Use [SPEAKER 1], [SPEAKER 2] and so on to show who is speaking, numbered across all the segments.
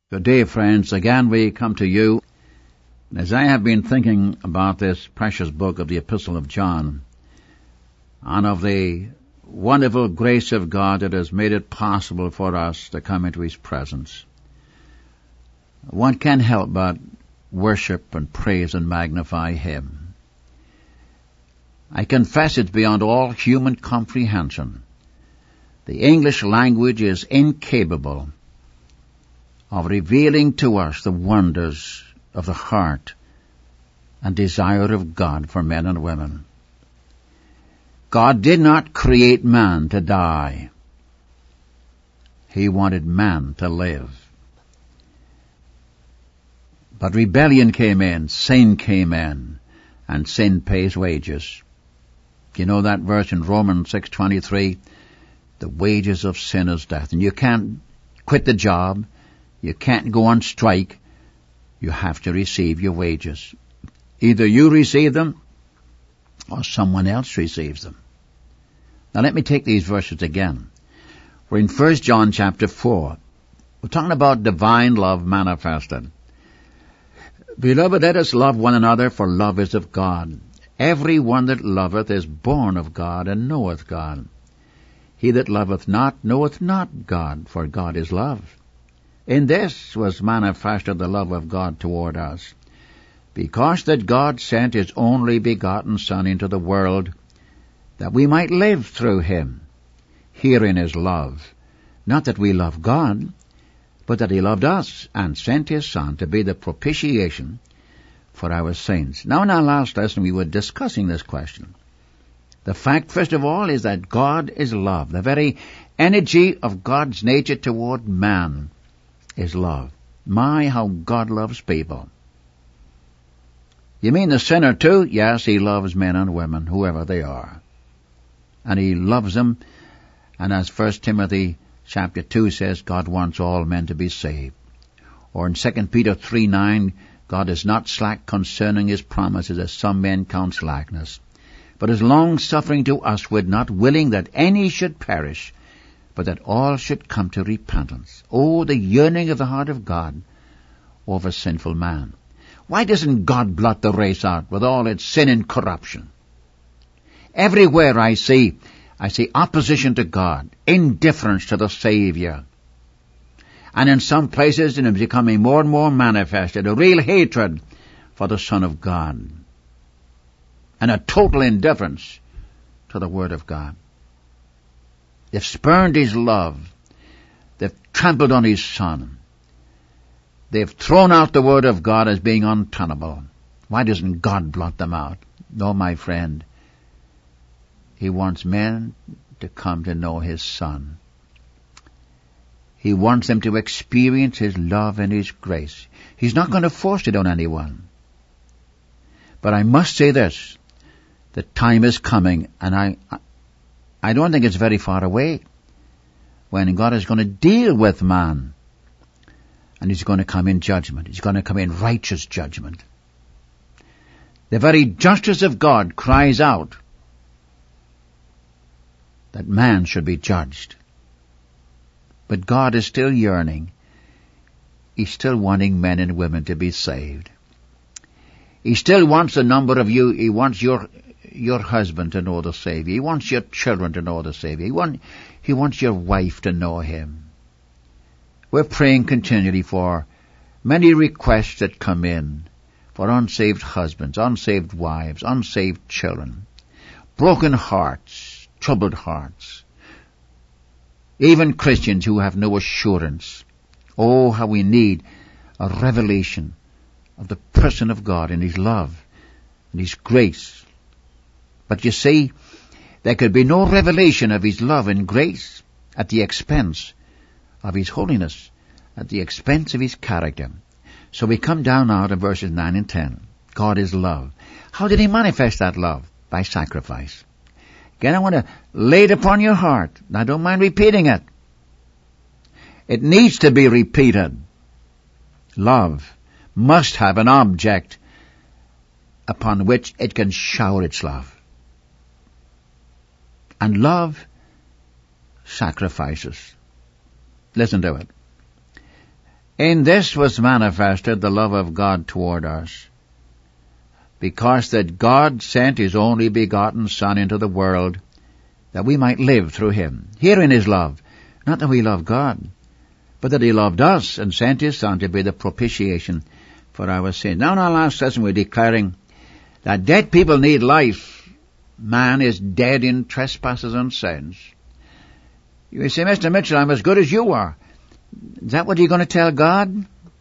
[SPEAKER 1] Good day, friends. Again we come to you. As I have been thinking about this precious book of the Epistle of John, and of the wonderful grace of God that has made it possible for us to come into His presence, one can't help but worship and praise and magnify Him. I confess it's beyond all human comprehension. The English language is incapable of revealing to us the wonders of the heart and desire of God for men and women. God did not create man to die. He wanted man to live. But rebellion came in, sin came in, and sin pays wages. You know that verse in Romans 6:23? The wages of sin is death. And you can't quit the job. You can't go on strike. You have to receive your wages. Either you receive them or someone else receives them. Now let me take these verses again. We're in 1 John chapter 4. We're talking about divine love manifested. Beloved, let us love one another, for love is of God. Every one that loveth is born of God and knoweth God. He that loveth not knoweth not God, for God is love. In this was manifested the love of God toward us, because that God sent His only begotten Son into the world, that we might live through Him. Herein is love, not that we love God, but that He loved us, and sent His Son to be the propitiation for our sins. Now in our last lesson we were discussing this question. The fact, first of all, is that God is love. The very energy of God's nature toward man is love. My, how God loves people. You mean the sinner too? Yes, He loves men and women, whoever they are. And He loves them. And as 1 Timothy chapter 2 says, God wants all men to be saved. Or in 2 Peter 3:9, God is not slack concerning His promises, as some men count slackness, but is long-suffering to usward, not willing that any should perish, but that all should come to repentance. Oh, the yearning of the heart of God over sinful man. Why doesn't God blot the race out with all its sin and corruption? Everywhere I see opposition to God, indifference to the Savior. And in some places it is becoming more and more manifested, a real hatred for the Son of God, and a total indifference to the Word of God. They've spurned His love. They've trampled on His Son. They've thrown out the Word of God as being untenable. Why doesn't God blot them out? No, my friend. He wants men to come to know His Son. He wants them to experience His love and His grace. He's not going to force it on anyone. But I must say this. The time is coming, and I don't think it's very far away, when God is going to deal with man. And He's going to come in judgment. He's going to come in righteous judgment. The very justice of God cries out that man should be judged. But God is still yearning. He's still wanting men and women to be saved. He still wants a number of you. He wants your husband to know the Savior. He wants your children to know the Savior. He wants your wife to know Him. We're praying continually for many requests that come in for unsaved husbands, unsaved wives, unsaved children, broken hearts, troubled hearts, even Christians who have no assurance. Oh, how we need a revelation of the person of God and His love and His grace. But you see, there could be no revelation of His love and grace at the expense of His holiness, at the expense of His character. So we come down now to verses 9 and 10. God is love. How did He manifest that love? By sacrifice. Again, I want to lay it upon your heart. I don't mind repeating it. It needs to be repeated. Love must have an object upon which it can shower its love. And love sacrifices. Listen to it. In this was manifested the love of God toward us, because that God sent his only begotten Son into the world, that we might live through him. Herein is love, not that we love God, but that he loved us and sent his Son to be the propitiation for our sins. Now in our last lesson we're declaring that dead people need life. Man is dead in trespasses and sins. You say, Mr. Mitchell, I'm as good as you are. Is that what you're going to tell God?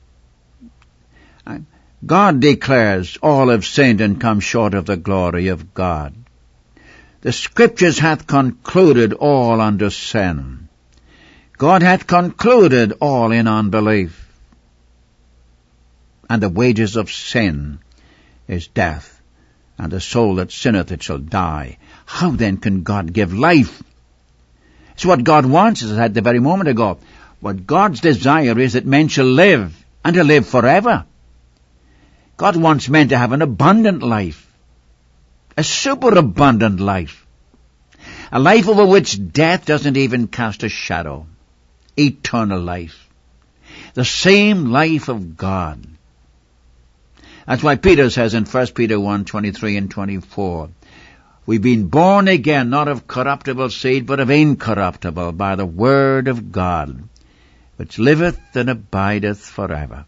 [SPEAKER 1] God declares, all have sinned and come short of the glory of God. The Scriptures hath concluded all under sin. God hath concluded all in unbelief. And the wages of sin is death, and the soul that sinneth it shall die. How then can God give life? It's what God wants, as I said the very moment ago. What God's desire is that men shall live, and to live forever. God wants men to have an abundant life, a superabundant life, a life over which death doesn't even cast a shadow, eternal life, the same life of God. That's why Peter says in 1 Peter 1:23 and 24, we've been born again, not of corruptible seed, but of incorruptible, by the word of God, which liveth and abideth forever.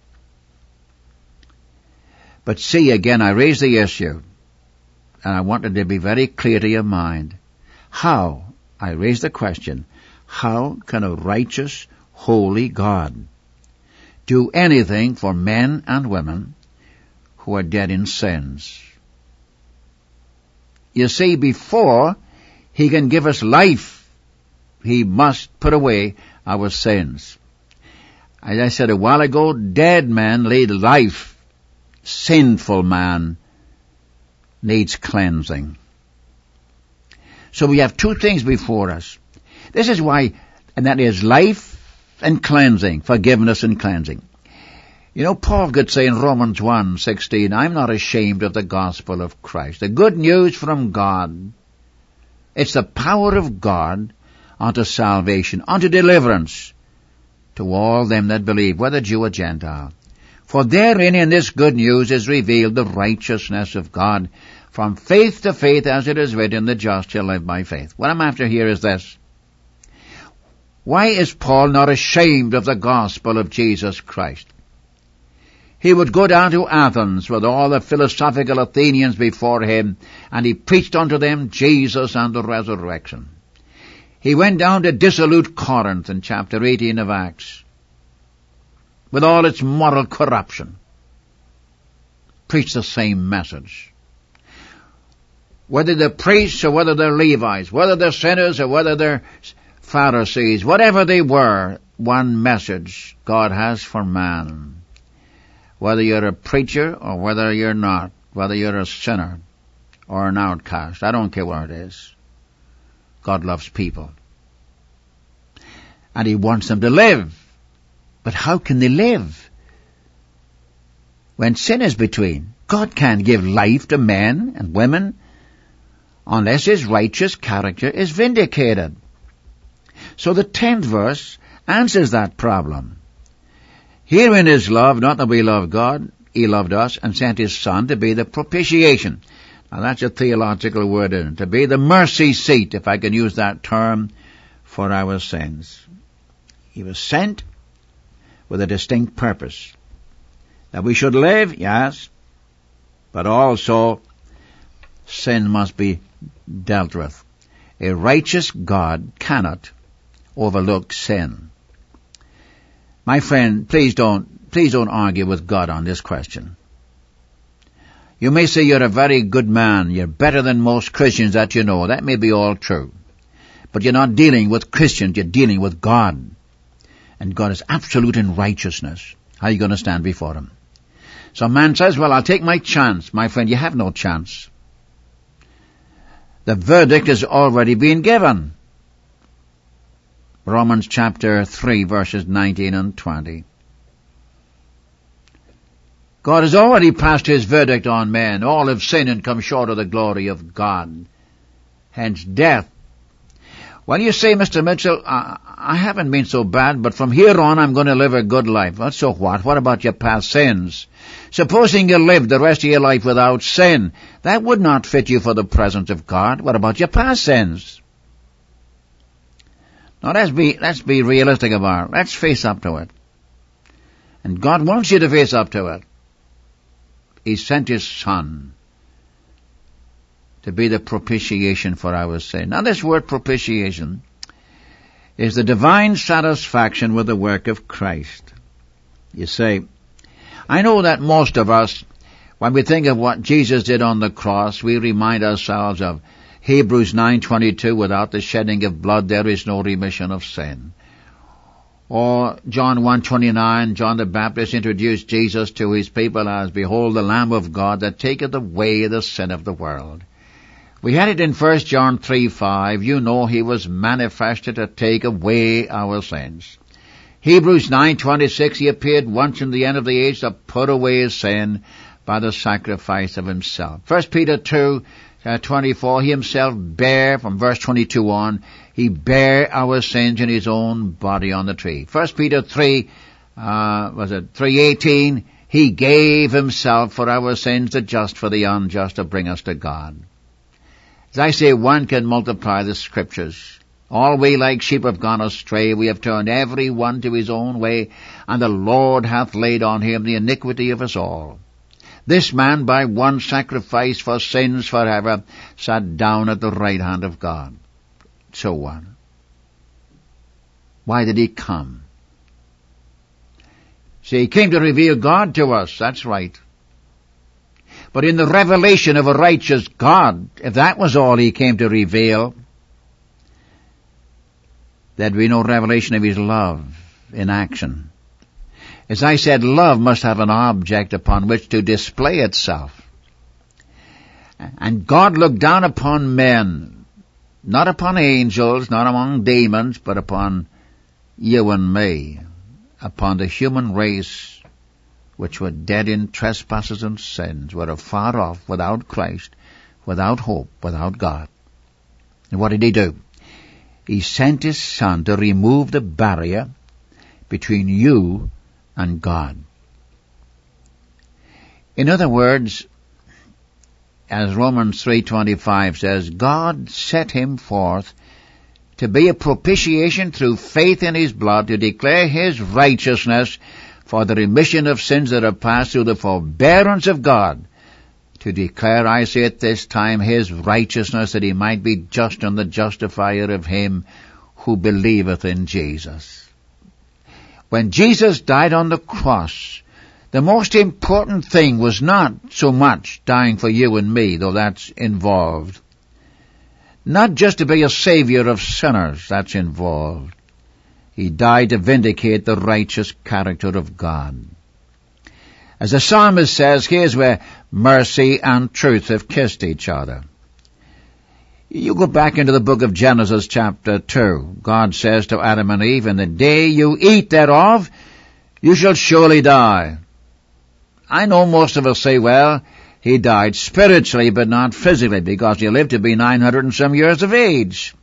[SPEAKER 1] But see, again, I raise the issue, and I want it to be very clear to your mind. How, I raise the question, how can a righteous, holy God do anything for men and women who are dead in sins? You see, before he can give us life, he must put away our sins. As I said a while ago, dead men lead life. Sinful man needs cleansing. So we have two things before us. This is why, and that is life and cleansing, forgiveness and cleansing. You know, Paul could say in Romans 1:16, I'm not ashamed of the gospel of Christ. The good news from God. It's the power of God unto salvation, unto deliverance to all them that believe, whether Jew or Gentile. For therein in this good news is revealed the righteousness of God from faith to faith, as it is written, the just shall live by faith. What I'm after here is this. Why is Paul not ashamed of the gospel of Jesus Christ? He would go down to Athens with all the philosophical Athenians before him, and he preached unto them Jesus and the resurrection. He went down to dissolute Corinth in chapter 18 of Acts, with all its moral corruption, preached the same message. Whether they're priests or whether they're Levites, whether they're sinners or whether they're Pharisees, whatever they were, one message God has for man. Whether you're a preacher or whether you're not, whether you're a sinner or an outcast, I don't care what it is. God loves people. And he wants them to live. But how can they live when sin is between? God can't give life to men and women unless his righteous character is vindicated. So the 10th verse answers that problem. Herein is love, not that we love God, he loved us and sent his Son to be the propitiation. Now that's a theological word, isn't it? To be the mercy seat, if I can use that term, for our sins. He was sent with a distinct purpose. That we should live, yes, but also sin must be dealt with. A righteous God cannot overlook sin. My friend, please don't argue with God on this question. You may say you're a very good man, you're better than most Christians that you know. That may be all true. But you're not dealing with Christians, you're dealing with God. And God is absolute in righteousness. How are you going to stand before him? Some man says, well, I'll take my chance. My friend, you have no chance. The verdict has already been given. Romans chapter 3, verses 19 and 20. God has already passed his verdict on men. All have sinned and come short of the glory of God. Hence death. Well, you say, Mr. Mitchell, I haven't been so bad, but from here on I'm going to live a good life. Well, so what? What about your past sins? Supposing you lived the rest of your life without sin, that would not fit you for the presence of God. What about your past sins? Now let's be realistic about it. Let's face up to it. And God wants you to face up to it. He sent His Son to be the propitiation for our sin. Now this word propitiation is the divine satisfaction with the work of Christ. You say, I know that most of us, when we think of what Jesus did on the cross, we remind ourselves of Hebrews 9:22, without the shedding of blood there is no remission of sin. Or John 1:29, John the Baptist introduced Jesus to his people as, behold, the Lamb of God that taketh away the sin of the world. We had it in 1 John 3:5, you know He was manifested to take away our sins. Hebrews 9:26, He appeared once in the end of the age to put away His sin by the sacrifice of Himself. 1 Peter 2:24, He Himself bare, from verse 22 on, He bare our sins in His own body on the tree. 1 Peter 3:18, He gave Himself for our sins, the just for the unjust, to bring us to God. As I say, one can multiply the Scriptures. All we like sheep have gone astray. We have turned every one to his own way, and the Lord hath laid on Him the iniquity of us all. This man, by one sacrifice for sins forever, sat down at the right hand of God. So what? Why did He come? See, He came to reveal God to us, that's right. But in the revelation of a righteous God, if that was all He came to reveal, there'd be no revelation of His love in action. As I said, love must have an object upon which to display itself. And God looked down upon men, not upon angels, not among demons, but upon you and me, upon the human race, which were dead in trespasses and sins, were afar off, without Christ, without hope, without God. And what did He do? He sent His Son to remove the barrier between you and God. In other words, as Romans 3:25 says, God set Him forth to be a propitiation through faith in His blood, to declare His righteousness for the remission of sins that are passed through the forbearance of God, to declare, I say at this time, His righteousness, that He might be just and the justifier of him who believeth in Jesus. When Jesus died on the cross, the most important thing was not so much dying for you and me, though that's involved. Not just to be a savior of sinners, that's involved. He died to vindicate the righteous character of God. As the psalmist says, here's where mercy and truth have kissed each other. You go back into the book of Genesis chapter 2. God says to Adam and Eve, in the day you eat thereof, you shall surely die. I know most of us say, well, He died spiritually but not physically, because He lived to be 900 and some years of age.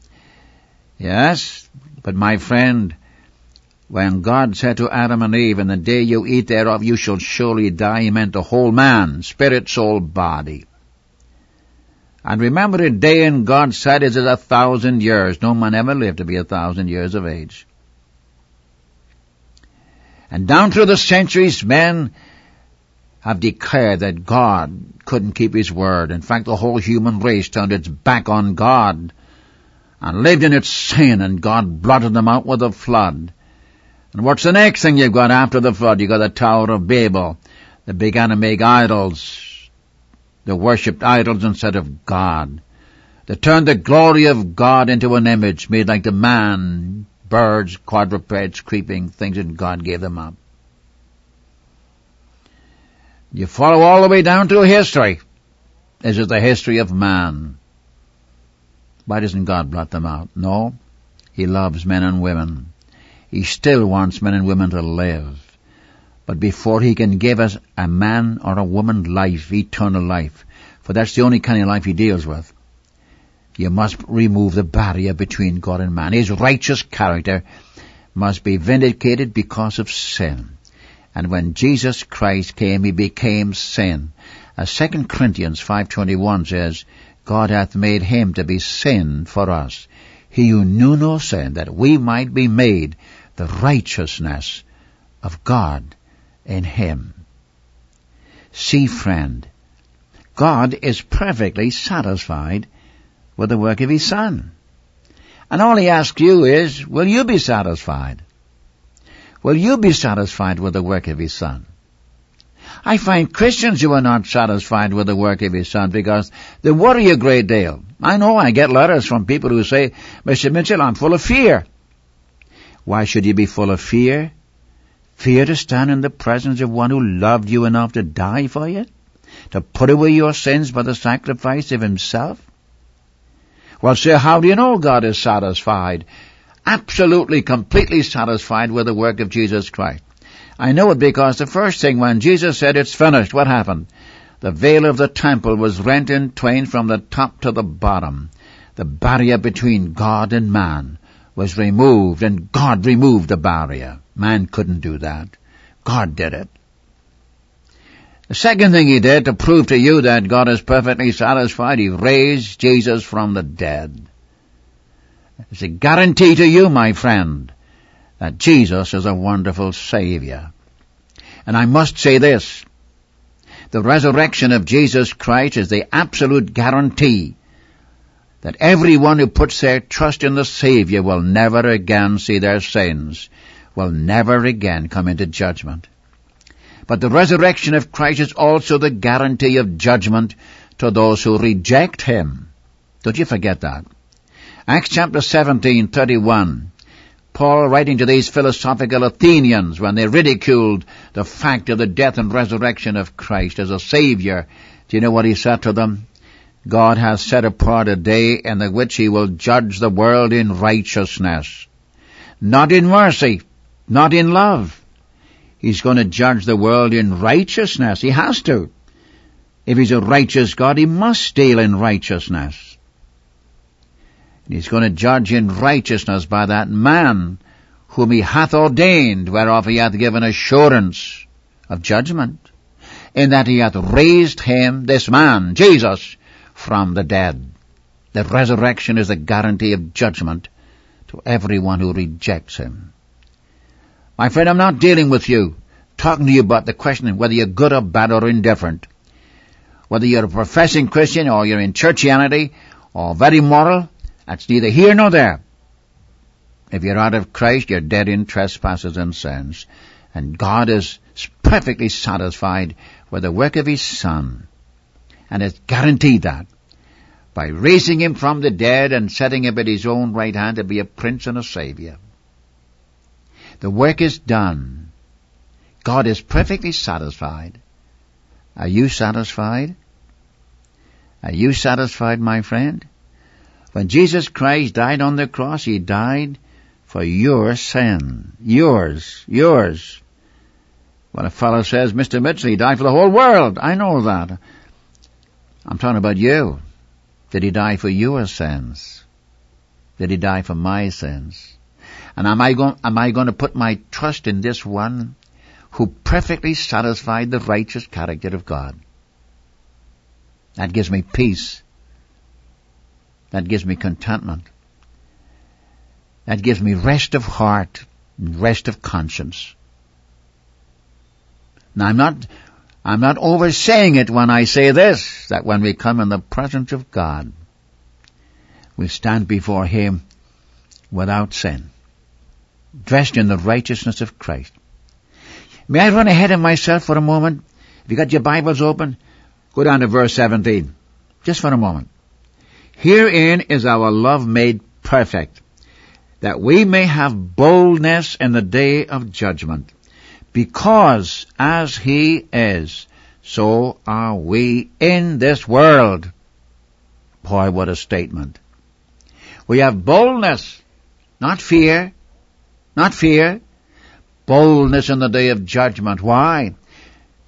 [SPEAKER 1] Yes, but my friend, when God said to Adam and Eve, in the day you eat thereof, you shall surely die, He meant the whole man, spirit, soul, body. And remember, a day in God's sight is 1,000 years. No man ever lived to be 1,000 years of age. And down through the centuries, men have declared that God couldn't keep His word. In fact, the whole human race turned its back on God and lived in its sin, and God blotted them out with a flood. And what's the next thing you've got after the flood? You've got the Tower of Babel. They began to make idols. They worshipped idols instead of God. They turned the glory of God into an image made like the man, birds, quadrupeds, creeping things, and God gave them up. You follow all the way down through history. This is the history of man. Why doesn't God blot them out? No. He loves men and women. He still wants men and women to live. But before He can give us a man or a woman life, eternal life, for that's the only kind of life He deals with, You must remove the barrier between God and man. His righteous character must be vindicated because of sin. And when Jesus Christ came, he became sin. As 2 Corinthians 5:21 says, God hath made him to be sin for us, he who knew no sin, that we might be made the righteousness of God in him. See, friend, God is perfectly satisfied with the work of his Son. And all he asks you is, will you be satisfied? Will you be satisfied with the work of his Son? I find Christians who are not satisfied with the work of his Son because they worry a great deal. I know I get letters from people who say, Mr. Mitchell, I'm full of fear. Why should you be full of fear? Fear to stand in the presence of one who loved you enough to die for you? To put away your sins by the sacrifice of himself? Well, sir, how do you know God is satisfied? Absolutely, completely satisfied with the work of Jesus Christ. I know it because the first thing when Jesus said it's finished, what happened? The veil of the temple was rent in twain from the top to the bottom. The barrier between God and man was removed, and God removed the barrier. Man couldn't do that. God did it. The second thing he did to prove to you that God is perfectly satisfied, he raised Jesus from the dead. It's a guarantee to you, my friend, that Jesus is a wonderful Savior. And I must say this, the resurrection of Jesus Christ is the absolute guarantee that everyone who puts their trust in the Savior will never again see their sins, will never again come into judgment. But the resurrection of Christ is also the guarantee of judgment to those who reject him. Don't you forget that. Acts chapter 17:31. Paul, writing to these philosophical Athenians when they ridiculed the fact of the death and resurrection of Christ as a Savior, do you know what he said to them? God has set apart a day in the which he will judge the world in righteousness. Not in mercy, not in love. He's going to judge the world in righteousness. He has to. If he's a righteous God, he must deal in righteousness. And he's going to judge in righteousness by that man whom he hath ordained, whereof he hath given assurance of judgment, in that he hath raised him, this man, Jesus, from the dead. The resurrection is a guarantee of judgment to everyone who rejects him. My friend, I'm not dealing with you, talking to you about the question of whether you're good or bad or indifferent. Whether you're a professing Christian or you're in churchianity or very moral, that's neither here nor there. If you're out of Christ, you're dead in trespasses and sins. And God is perfectly satisfied with the work of his Son. And has guaranteed that by raising him from the dead and setting him at his own right hand to be a prince and a savior. The work is done. God is perfectly satisfied. Are you satisfied? Are you satisfied, my friend? When Jesus Christ died on the cross, he died for your sin. Yours. When a fellow says, Mr. Mitchell, he died for the whole world. I know that. I'm talking about you. Did he die for your sins? Did he die for my sins? And am I going to put my trust in this one who perfectly satisfied the righteous character of God? That gives me peace. That gives me contentment. That gives me rest of heart and rest of conscience. Now I'm not oversaying it when I say this, that when we come in the presence of God, we stand before him without sin, dressed in the righteousness of Christ. May I run ahead of myself for a moment? If you got your Bibles open, go down to verse 17. Just for a moment. Herein is our love made perfect, that we may have boldness in the day of judgment. Because as he is, so are we in this world. Boy, what a statement. We have boldness, not fear. Not fear. Boldness in the day of judgment. Why?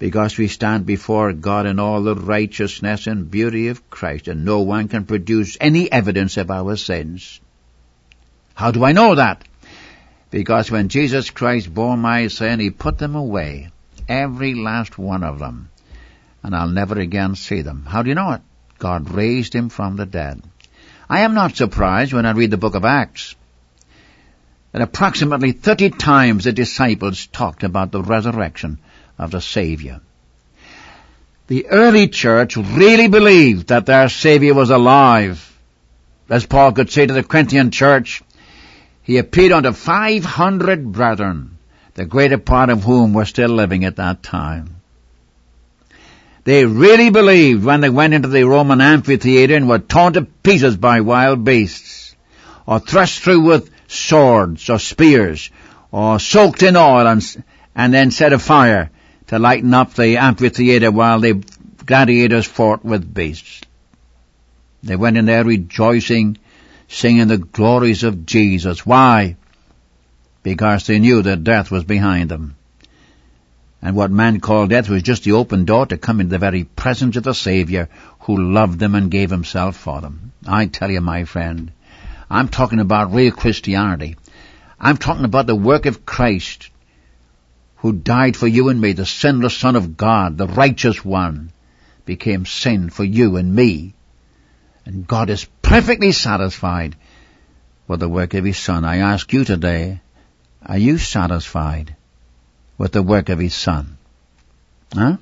[SPEAKER 1] because we stand before God in all the righteousness and beauty of Christ, and no one can produce any evidence of our sins. How do I know that? Because when Jesus Christ bore my sin, He put them away, every last one of them, and I'll never again see them. How do you know it? God raised Him from the dead. I am not surprised when I read the book of Acts that approximately 30 times the disciples talked about the resurrection of the Savior. The early church really believed that their Savior was alive. As Paul could say to the Corinthian church, he appeared unto 500 brethren, the greater part of whom were still living at that time. They really believed when they went into the Roman amphitheater and were torn to pieces by wild beasts, or thrust through with swords or spears, or soaked in oil and then set afire to lighten up the amphitheater while the gladiators fought with beasts. They went in there rejoicing, singing the glories of Jesus. Why? Because they knew that death was behind them. And what man called death was just the open door to come into the very presence of the Savior who loved them and gave Himself for them. I tell you, my friend, I'm talking about real Christianity. I'm talking about the work of Christ, who died for you and me, the sinless Son of God, the righteous one, became sin for you and me. And God is perfectly satisfied with the work of His Son. I ask you today, are you satisfied with the work of His Son? Huh?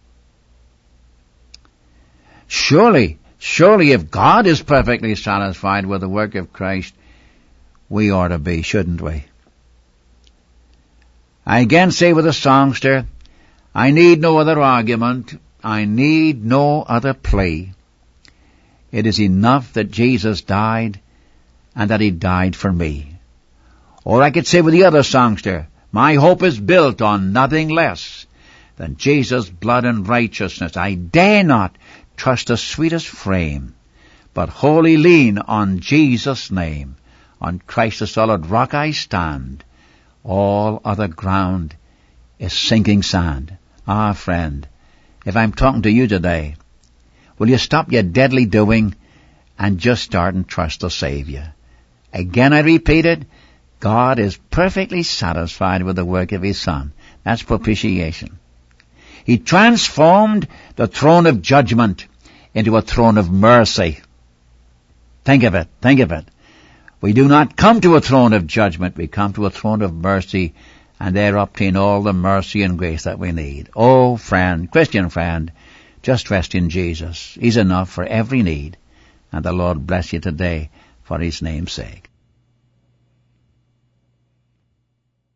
[SPEAKER 1] Surely if God is perfectly satisfied with the work of Christ, we ought to be, shouldn't we? I again say with the songster, I need no other argument, I need no other plea. It is enough that Jesus died, and that He died for me. Or I could say with the other songster, my hope is built on nothing less than Jesus' blood and righteousness. I dare not trust the sweetest frame, but wholly lean on Jesus' name. On Christ the solid rock I stand. All other ground is sinking sand. Ah, friend, if I'm talking to you today, will you stop your deadly doing and just start and trust the Savior? Again I repeat it, God is perfectly satisfied with the work of His Son. That's propitiation. He transformed the throne of judgment into a throne of mercy. Think of it. We do not come to a throne of judgment, we come to a throne of mercy, and there obtain all the mercy and grace that we need. Oh, friend, Christian friend, just rest in Jesus. He's enough for every need, and the Lord bless you today for His name's sake.